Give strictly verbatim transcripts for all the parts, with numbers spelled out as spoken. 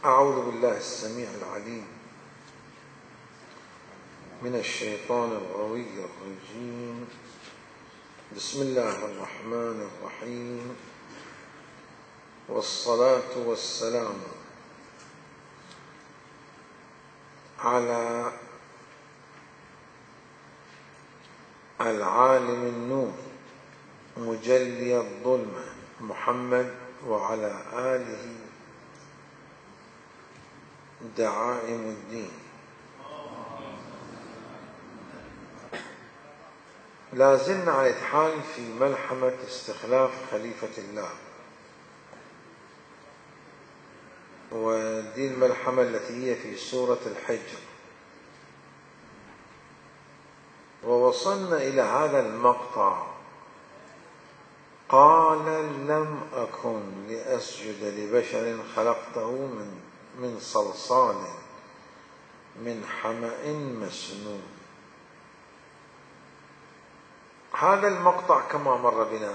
أعوذ بالله السميع العليم من الشيطان الغوي الرجيم. بسم الله الرحمن الرحيم، والصلاة والسلام على العالم النور مجلي الظلمة محمد وعلى آله دعائم الدين. لا زلنا على الحال في ملحمة استخلاف خليفة الله، ودي الملحمة التي هي في سورة الحجر. ووصلنا إلى هذا المقطع: قال لم أكن لأسجد لبشر خلقته من من صلصال من حمأ مسنون. هذا المقطع كما مر بنا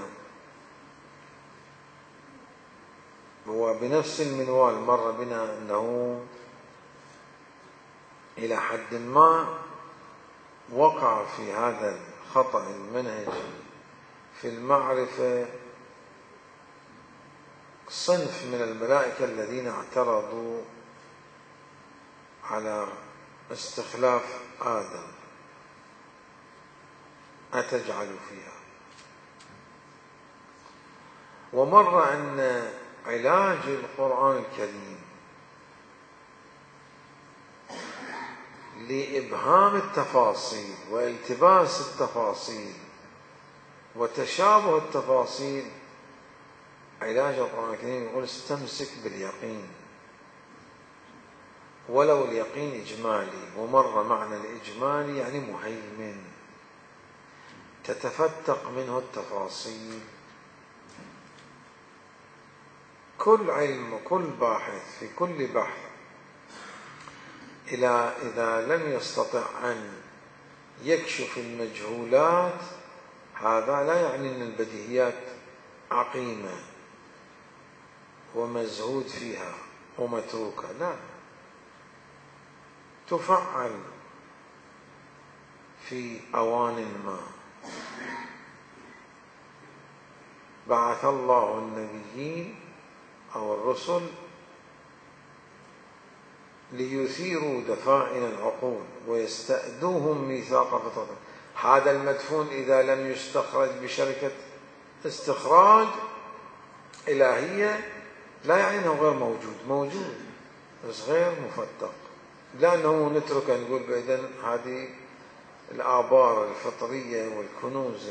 وبنفس المنوال مر بنا أنه إلى حد ما وقع في هذا الخطأ المنهجي في المعرفة صنف من الملائكة الذين اعترضوا على استخلاف آدم: أتجعل فيها. ومر أن علاج القرآن الكريم لإبهام التفاصيل والتباس التفاصيل وتشابه التفاصيل، علاج القرآن الكريم يقول: استمسك باليقين، ولو اليقين إجمالي. ومر معنى الإجمالي يعني مهيمن، تتفتق منه التفاصيل. كل علم وكل باحث في كل بحث إلى إذا لم يستطع أن يكشف المجهولات، هذا لا يعني أن البديهيات عقيمة ومزهود فيها ومتروكة، لا، تفعل في أوان ما. بعث الله النبيين أو الرسل ليثيروا دفائن العقول ويستأدوهم ميثاق فطرة. هذا المدفون إذا لم يستخرج بشركة استخراج إلهية لا يعني أنه غير موجود، موجود بس غير مفتق. لأنه نترك نقول بإذن هذه الآبار الفطرية والكنوز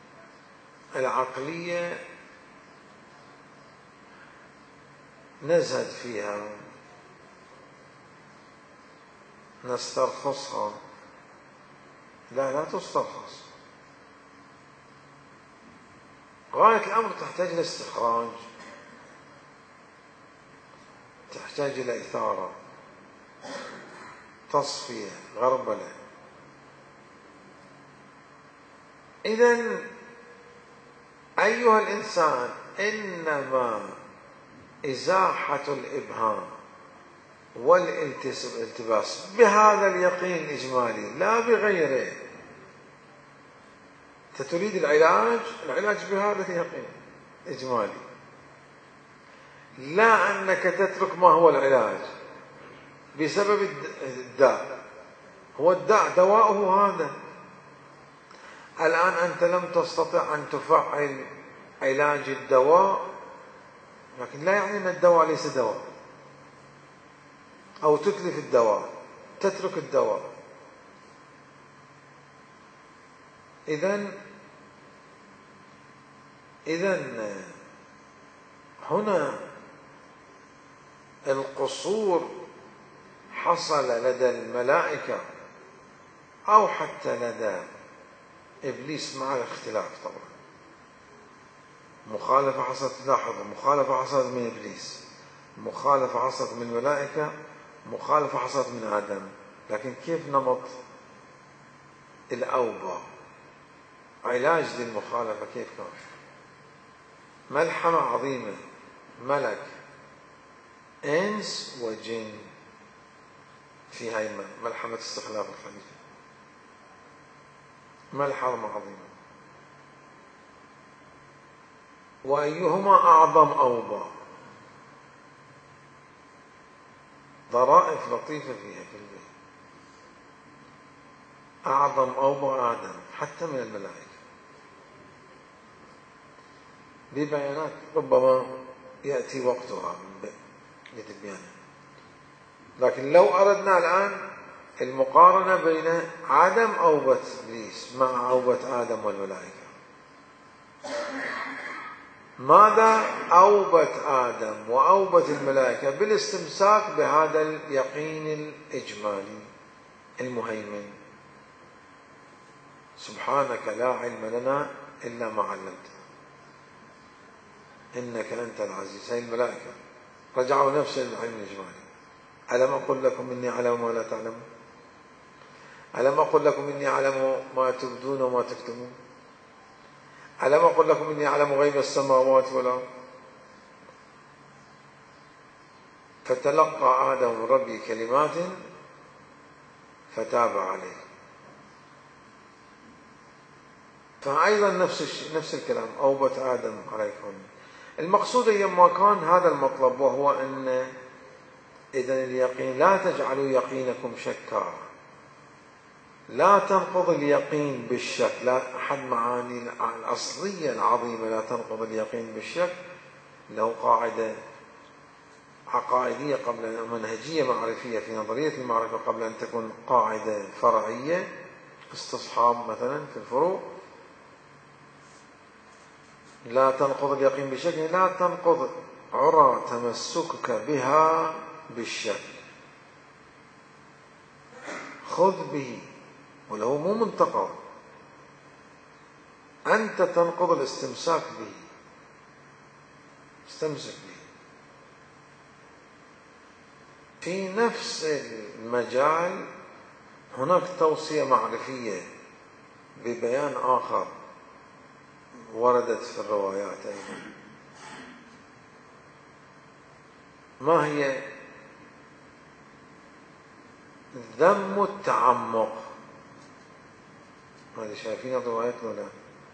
العقلية نزهد فيها نسترخصها. لا لا تسترخص. غاية الأمر تحتاج إلى استخراج، تحتاج إلى إثارة، تصفية، غربلة. إذن أيها الإنسان، إنما إزاحة الإبهام والالتباس بهذا اليقين الإجمالي لا بغيره. تريد العلاج، العلاج بهذا اليقين الإجمالي، لا أنك تترك ما هو العلاج بسبب الداء. هو الداء دواؤه هذا. الآن أنت لم تستطع أن تفعل علاج الدواء، لكن لا يعني أن الدواء ليس دواء، أو تتلف الدواء، تترك الدواء. إذن إذن هنا القصور حصل لدى الملائكة أو حتى لدى إبليس مع الاختلاف. طبعا مخالفة حصلت، لاحظوا، مخالفة حصلت من إبليس، مخالفة حصلت من الملائكة، مخالفة حصلت من آدم. لكن كيف نمط الأوبة علاج للمخالفة كيف كان؟ ملحمة عظيمة، ملك إنس وجن في هاي ملحمة استخلاف الخليفة، ملحمة عظيمة. وأيهما أعظم أوبا، ظرائف لطيفة فيها في البيت. أعظم أوبا آدم حتى من الملائكة، ببيانات ربما يأتي وقتها لتبيانها. لكن لو أردنا الآن المقارنة بين عدم أوبة إبليس مع أوبة آدم والملائكة، ماذا أوبت آدم وأوبت الملائكة؟ بالاستمساك بهذا اليقين الإجمالي المهيمن. سبحانك لا علم لنا إلا ما علمتنا إنك أنت العزيز. هي الملائكة رجعوا نفس العلم الإجمالي. ألم أقل لكم إني أعلم ما لا تعلمون؟ ألم أقل لكم إني أعلم ما تبدون وما تكتمون؟ ألم أقل لكم إني أعلم غيب السماوات والأرض؟ فتلقى آدم من ربه كلمات فتاب عليه. فأيضا نفس نفس الكلام، أوبت آدم عليكم. المقصود أيما كان هذا المطلب، وهو أن إذن اليقين لا تجعلوا يقينكم شكا، لا تنقض اليقين بالشك. لا أحد معاني الأصلية العظيمة لا تنقض اليقين بالشك له قاعدة عقائدية قبل منهجية معرفية في نظرية المعرفة قبل أن تكون قاعدة فرعية، استصحاب مثلا في الفروع. لا تنقض اليقين بالشك، لا تنقض عرى تمسكك بها بالشك. خذ به وله مو منتقض، أنت تنقض الاستمساك به، استمسك به. في نفس المجال هناك توصية معرفية ببيان آخر وردت في الروايات أيضا. ما هي؟ ذم التعمق. هذه شايفين الروايات ولا؟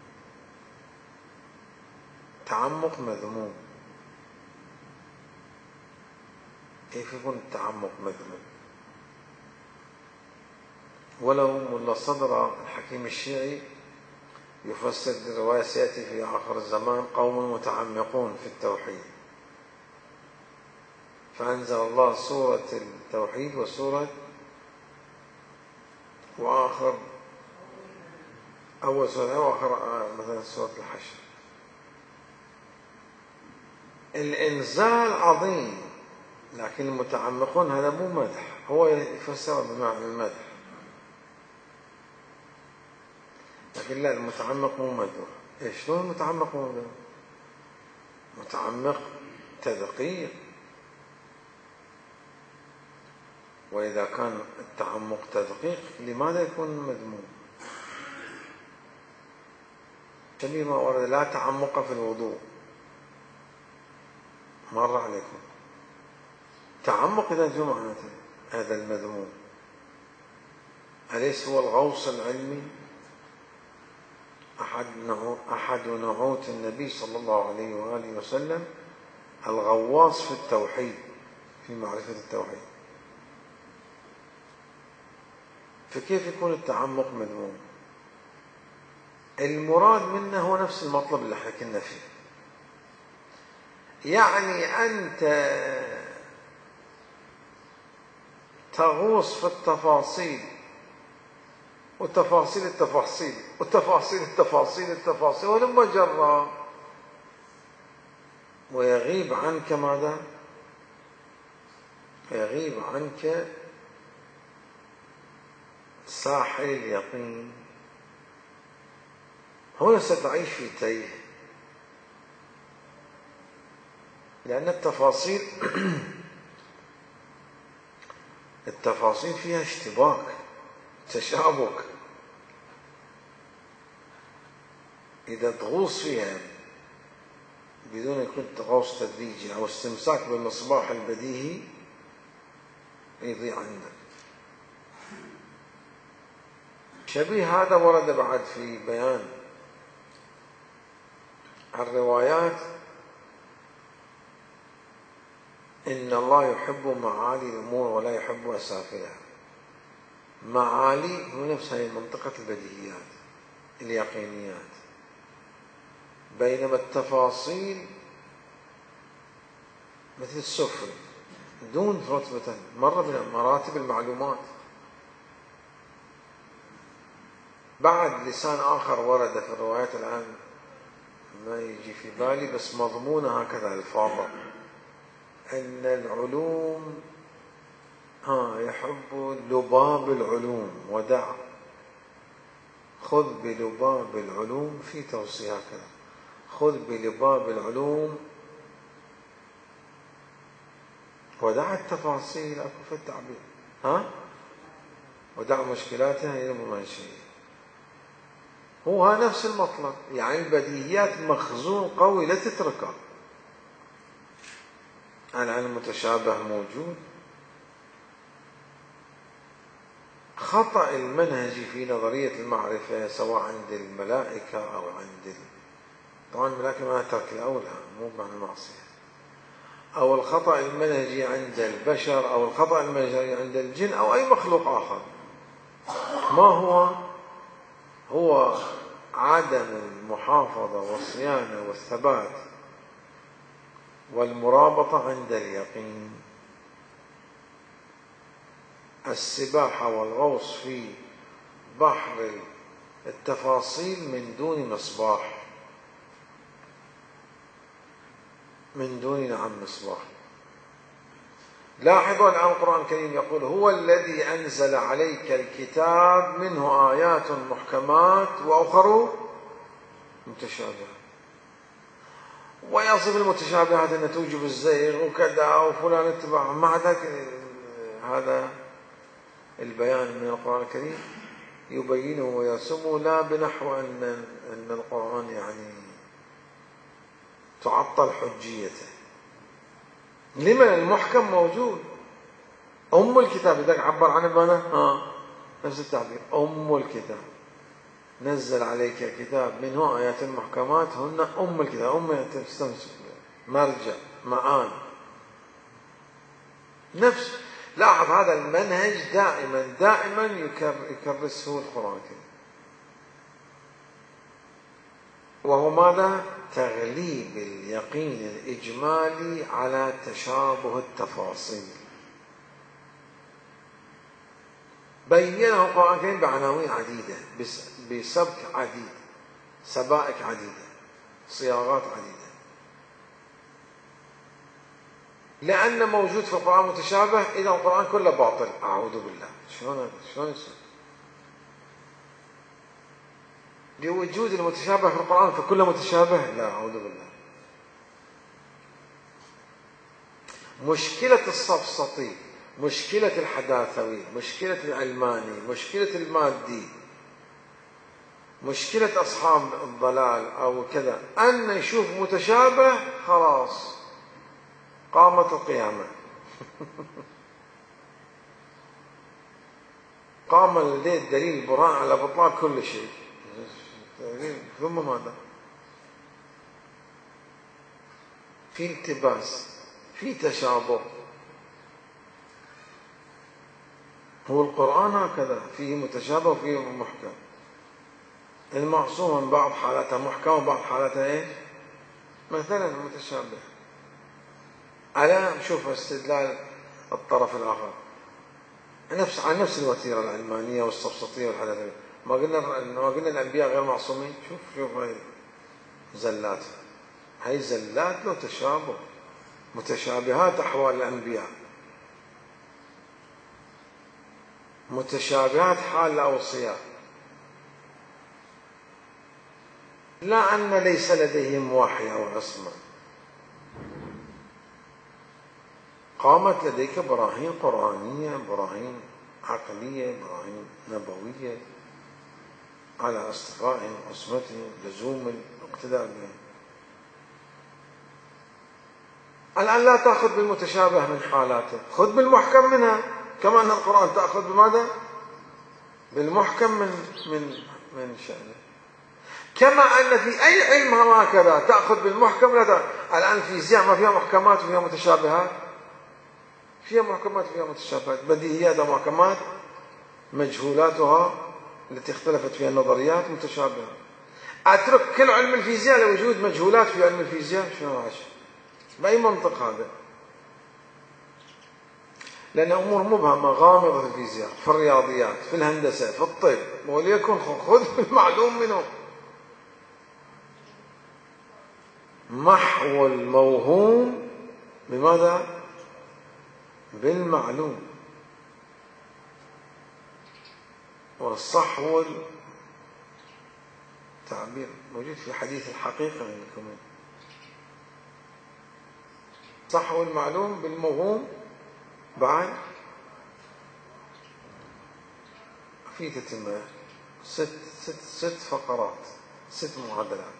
تعمق مذموم. كيف يكون التعمق مذموم؟ ولو ملا صدر الحكيم الشيعي يفسر الرواية سيأتي في آخر الزمان قوم متعمقون في التوحيد، فأنزل الله سورة التوحيد وسورة وآخر أول سورة وآخر مثلا سورة الحشر. الإنزال عظيم، لكن المتعمقون هذا مو مدح، هو يفسر بمعنى المدح، لكن لا، المتعمق مو مدح. إيش شلون المتعمق مو مدح؟ متعمق تدقيق، وإذا كان التعمق تدقيق لماذا يكون مذموم؟ شبيه ما ورد لا تعمق في الوضوء، مر عليكم. تعمق إذا جو معناته هذا المذموم. أليس هو الغوص العلمي؟ أحد أحد نعوت النبي صلى الله عليه وآله وسلم الغواص في التوحيد، في معرفة التوحيد. فكيف يكون التعمق مذموم؟ المراد منه هو نفس المطلب اللي حكينا فيه، يعني أنت تغوص في التفاصيل وتفاصيل التفاصيل وتفاصيل التفاصيل التفاصيل ولما جرى، ويغيب عنك ماذا؟ يغيب عنك ساحل اليقين. هنا ستعيش في تيه، لأن التفاصيل التفاصيل فيها اشتباك، تشابك. إذا تغوص فيها بدون يكون غوص تدريجي أو استمساك بالمصباح البديهي يضيع عندك. شبيه هذا ورد بعد في بيان الروايات إن الله يحب معالي الأمور ولا يحب أسافلها. معالي هو نفس هذه منطقة البديهيات اليقينيات، بينما التفاصيل مثل السفل دون رتبة مرة من مراتب المعلومات. بعد لسان آخر ورد في الروايات الآن ما يجي في بالي، بس مضمونة هكذا الفاظة، أن العلوم ها يحب لباب العلوم ودع خذ بلباب العلوم، في توصية هكذا، خذ بلباب العلوم ودع التفاصيل. أكو في التعبير ها ودع مشكلاتها يلم من شيء. هو نفس المطلب، يعني البديهيات مخزون قوي لا تتركه. الآن المتشابه موجود. خطأ المنهجي في نظرية المعرفة سواء عند الملائكة أو عند ال... طبعا الملائكة ما ترك الأولى مو معنى المعصية، أو الخطأ المنهجي عند البشر أو الخطأ المنهجي عند الجن أو أي مخلوق آخر، ما هو هو عدم المحافظة والصيانة والثبات والمرابطة عند اليقين. السباحة والغوص في بحر التفاصيل من دون مصباح، من دون نعم مصباح. لاحظوا الآن القرآن الكريم يقول هو الذي أنزل عليك الكتاب منه آيات محكمات وأخر متشابهات، ويصف المتشابهات أن توجب الزيغ وكذا وفلان اتباع. مع ذلك هذا البيان من القرآن الكريم يبينه ويرسمه لا بنحو أن أن القرآن يعني تعطل حجيته. لمن المحكم موجود، أم الكتاب إذا عبر عن المعنى ها نفس التعبير، أم الكتاب نزل عليك الكتاب منه آيات محكمات هن أم الكتاب. أم تستمسك مرجع معان نفس. لاحظ هذا المنهج دائما دائما يكرسه القرآن الكريم، وهو ماذا؟ تغليب اليقين الإجمالي على تشابه التفاصيل. بينه القرآن الكريم بعناوين عديدة بسبك عديد، سبائك عديدة، صياغات عديدة، لأن موجود في القرآن متشابه إذا القرآن كله باطل. أعوذ بالله. شلون شلون يصير؟ لوجود المتشابه في القرآن فكله متشابه؟ لا، أعوذ بالله. مشكلة الصفصطي، مشكلة الحداثوي، مشكلة العلماني، مشكلة المادي، مشكلة أصحاب الضلال أو كذا أن يشوف متشابه خلاص قامت القيامة. قام لديه الدليل البراء على بطلان كل شيء. ثم ماذا؟ في التباس، في تشابه. هو القرآن هكذا فيه متشابه وفيه محكم. المعصوم من بعض حالاتها محكم وبعض حالاتها ايش؟ مثلا متشابه. ألا شوف استدلال الطرف الآخر نفس عن نفس الوتيرة العلمانية والصفصطية والحداثية. ما قلنا ما قلنا الأنبياء غير معصومين؟ شوف شوف هاي زلات، هاي زلات له تشابه، متشابهات أحوال الأنبياء، متشابهات حال الأوصياء، لا أن ليس لديهم وحي أو عصمة. قامت لديك براهين قرآنية، براهين عقلية، براهين نبوية على اصطفائهم، عصمتهم، لزوم الاقتداء بهم. الآن لا تأخذ بالمتشابه من حالاته، خذ بالمحكم منها، كما أن القرآن تأخذ بماذا؟ بالمحكم من من من شأنه. كما أن في أي علم هكذا تأخذ بالمحكم لا تأخذ. الآن الفيزياء ما فيها محكمات وفيها متشابهات؟ فيها محكمات وفيها متشابهات، بديهيات ومحكمات، مجهولاتها التي اختلفت فيها النظريات متشابهة. أترك كل علم الفيزياء لوجود مجهولات في علم الفيزياء؟ شنو هذا؟ بأي منطق هذا؟ لأن أمور مبهمة غامضة في الفيزياء، في الرياضيات، في الهندسة، في الطب، وليكن خذ المعلوم منه. محو الموهوم بماذا؟ بالمعلوم. والصحو التعبير موجود في حديث الحقيقة عندكم، صحو المعلوم بالموهوم. بعد في تتمة ست ست ست فقرات، ست معادلات.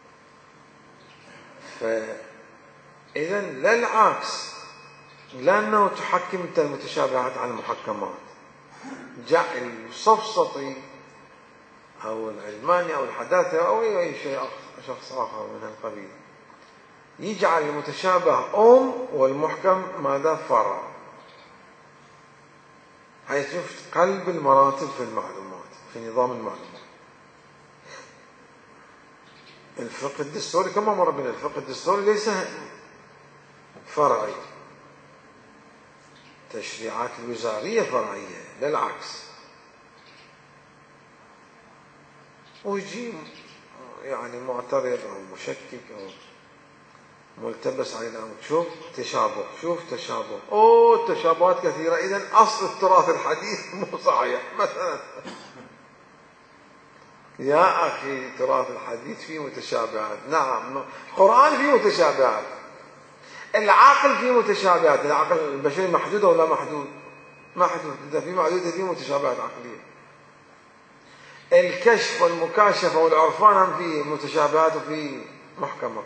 فإذا لا العكس، لأنه تحكم أنت المتشابهات عن المحكمات. جاء الصفصطي أو العلماني أو الحداثة أو أي شيء شخص آخر من هالقبيل يجعل المتشابه أم والمحكم ماذا؟ فرع، حيث شفت قلب المراتب في المعلومات، في نظام المعلومات. الفقه الدستوري كما مر بنا، الفقه الدستوري ليس فرعي، التشريعات الوزارية فرعية، لا العكس. ويجي يعني معترض أو مشكك أو ملتبس على الأمر، شوف تشابه، شوف تشابه، أوه تشابهات كثيرة، إذن أصل التراث الحديث مو صحيح مثلا. يا أخي تراث الحديث فيه متشابهات، نعم القرآن فيه متشابهات، العقل فيه متشابهات، العقل البشري محدود أو لا محدود؟ محدود، إذا في محدود فيه متشابهات عقلية. الكشف والمكاشفة والعرفان هم فيه متشابهات وفيه محكمة.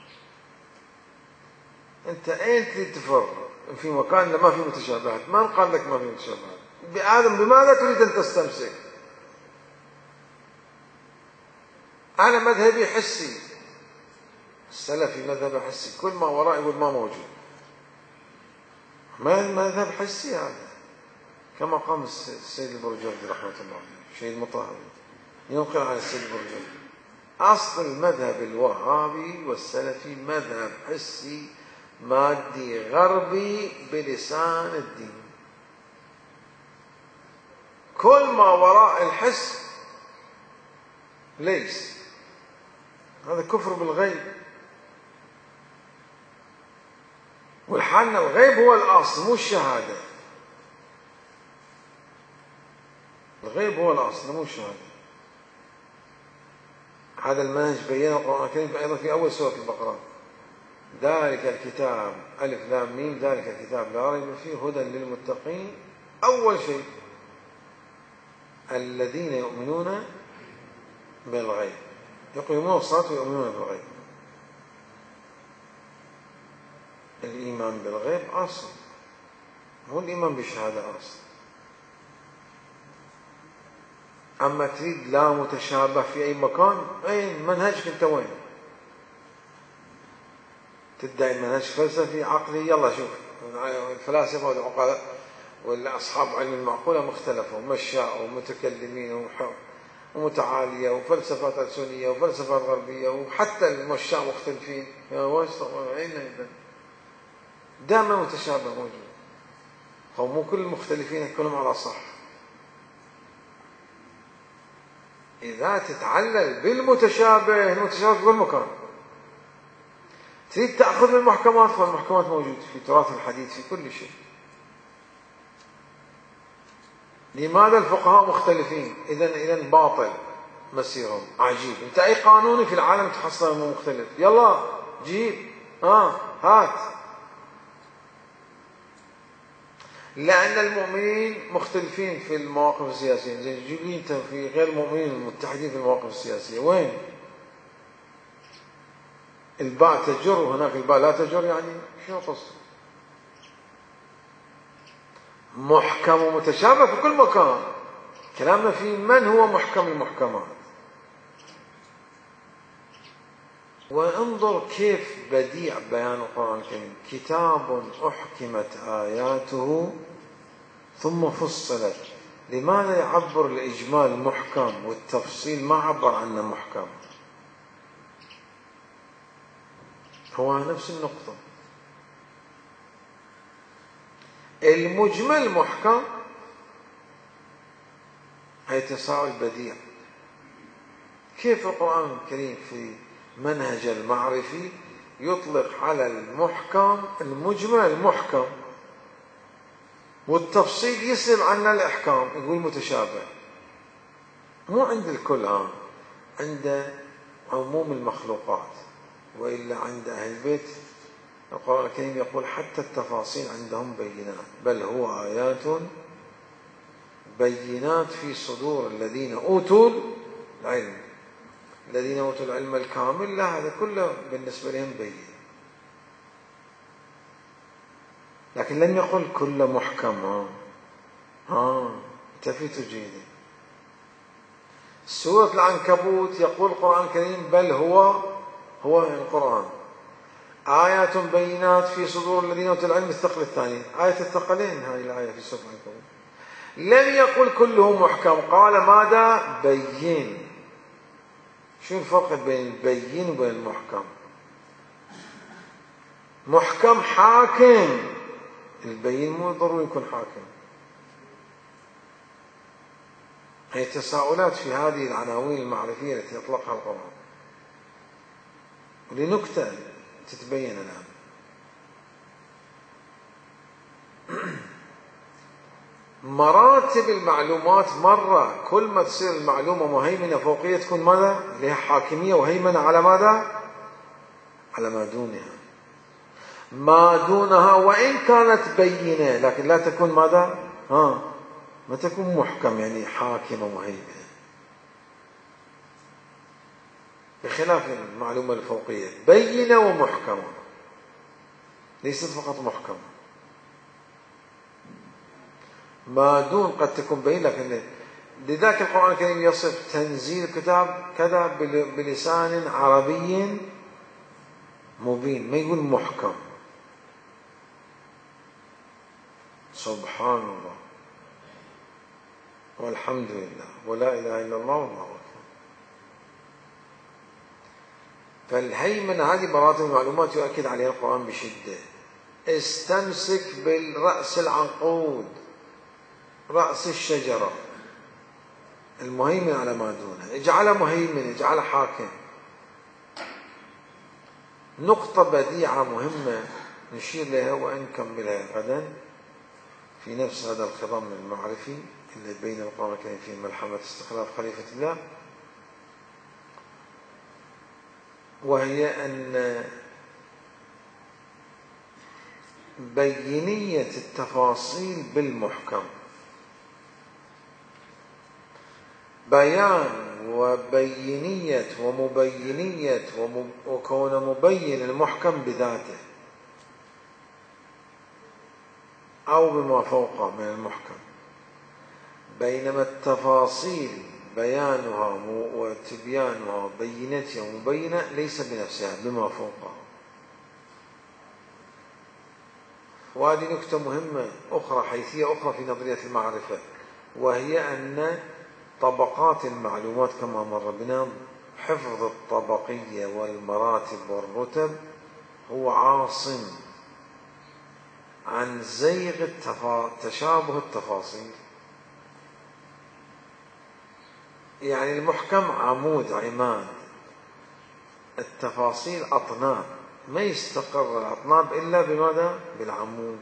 أنت أين تريد تفر في مكان ما فيه متشابهات؟ من قال لك ما فيه متشابهات؟ بآدم بماذا تريد أن تستمسك؟ أنا مذهبي حسي، السلفي مذهب حسي، كل ما وراء يقول ما موجود. ما مذهب حسي هذا، كما قام السيد البرجردي رحمة الله عليه، الشيخ المطهري ينقل عن السيد البرجردي. أصل المذهب الوهابي والسلفي مذهب حسي مادي غربي بلسان الدين. كل ما وراء الحس ليس، هذا كفر بالغيب. والحال الغيب هو الأصل مو الشهادة، الغيب هو الأصل مو الشهادة. هذا المنهج بينه القرآن الكريم أيضا في أول سورة البقرة، ذلك الكتاب ألف لام ميم، ذلك الكتاب لا ريب فيه هدى للمتقين. أول شيء الذين يؤمنون بالغيب، يقيمون الصلاة ويؤمنون بالغيب. الإيمان بالغيب أصل، مو الإيمان بالشهادة أصل. أما تريد لا متشابه في أي مكان، أين منهجك أنت وين؟ تدعي منهج فلسفي عقلي، يلا شوف الفلاسفة والعقلاء والأصحاب علم المعقولة مختلفة، ومشاء ومتكلمين ومتعالية وفلسفات ألسنية وفلسفات غربية، وحتى المشاء مختلفين. يا واسطة أين إذن؟ دائما متشابه موجود، هو مو كل المختلفين كلهم على صح. إذا تتعلل بالمتشابه، المتشابه في كل مكان. تريد تأخذ من المحكمات، فالمحكمات موجود في تراث الحديث في كل شيء. لماذا الفقهاء مختلفين؟ إذن إذن باطل مسيرهم عجيب. أنت أي قانون في العالم تحصل انه مختلف، يلا جيب آه هات. لأن المؤمنين مختلفين في المواقف السياسية، زي جيب لي أنت في غير المؤمنين المتحدين في المواقف السياسية، وين؟ الباء تجر وهناك الباء لا تجر، يعني شنو قصة؟ محكم ومتشابه في كل مكان. كلامنا في من هو محكم المحكمات. وانظر كيف بديع بيان القرآن الكريم: كتاب أحكمت آياته ثم فصلت. لماذا يعبر الإجمال محكم والتفصيل ما عبر عنه محكم؟ هو نفس النقطة. المجمل محكم، هي تساؤل بديع. كيف القرآن الكريم في منهج المعرفي يطلق على المحكم المجمل المحكم، والتفصيل يسلم عنا الإحكام يقول متشابه؟ مو عند الكل، آه عند عموم المخلوقات، وإلا عند أهل البيت القرآن الكريم يقول حتى التفاصيل عندهم بينات، بل هو آيات بينات في صدور الذين أوتوا العلم. الذين أوتوا العلم الكامل، لا، هذا كله بالنسبة لهم بين، لكن لم يقل كل محكم. ها ها التفت جيدا. سورة العنكبوت يقول القرآن الكريم بل هو هو القرآن آيات بينات في صدور الذين أوتوا العلم. الثقل الثاني آية الثقلين، هذه الآية في سورة العنكبوت. لم يقل كله محكم، قال ماذا؟ بين. شو الفرق بين البين وبين المحكم؟ محكم حاكم، البين مو ضروري يكون حاكم. هي تساؤلات في هذه العناوين المعرفية التي يطلقها القرآن، ولنكتة تتبين الآن. مراتب المعلومات مرة كل ما تصير المعلومة مهيمنة فوقية تكون ماذا؟ لها حاكمية وهيمنة على ماذا؟ على ما دونها. ما دونها وإن كانت بينة لكن لا تكون ماذا؟ ها ما تكون محكم، يعني حاكمة ومهيمنة، بخلاف المعلومة الفوقية بينة ومحكمة، ليست فقط محكمة. ما دون قد تكون بين، لكن لذلك القرآن الكريم يصف تنزيل كتاب كذا بلسان عربي مبين، ما يقول محكم. سبحان الله والحمد لله ولا إله إلا الله والله أكبر. فالهيمنة هذه مراتب المعلومات يؤكد عليها القرآن بشدة. استمسك بالرأس العنقود، رأس الشجرة المهيمن على ما دونها، اجعله مهيمن، اجعله حاكم. نقطة بديعة مهمة نشير لها ونكملها غدا في نفس هذا الخضم المعرفي اللي بين القرآن الكريم في ملحمة استخلاف خليفة الله، وهي أن بينية التفاصيل بالمحكم. بيان وبينية ومبينية وكون مبين المحكم بذاته أو بما فوقه من المحكم، بينما التفاصيل بيانها وتبيانها وبينتها ومبينة ليس بنفسها، بما فوقها. وهذه نكتة مهمة أخرى، حيثية أخرى في نظرية المعرفة، وهي أن طبقات المعلومات كما مر بنا، حفظ الطبقية والمراتب والرتب هو عاصم عن زيغ التفا... تشابه التفاصيل. يعني المحكم عمود عماد، التفاصيل أطناب، ما يستقر الأطناب إلا بماذا؟ بالعمود.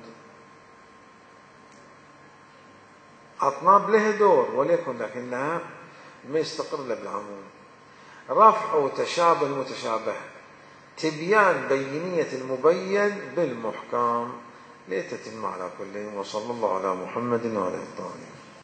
أطناب لها دور وليكن، لكنها ما يستقر إلا بالعمود. رفع وتشابه المتشابه، تبيان بينية المبين بالمحكم لتتم على كل. وصلى الله على محمد وعلى آله.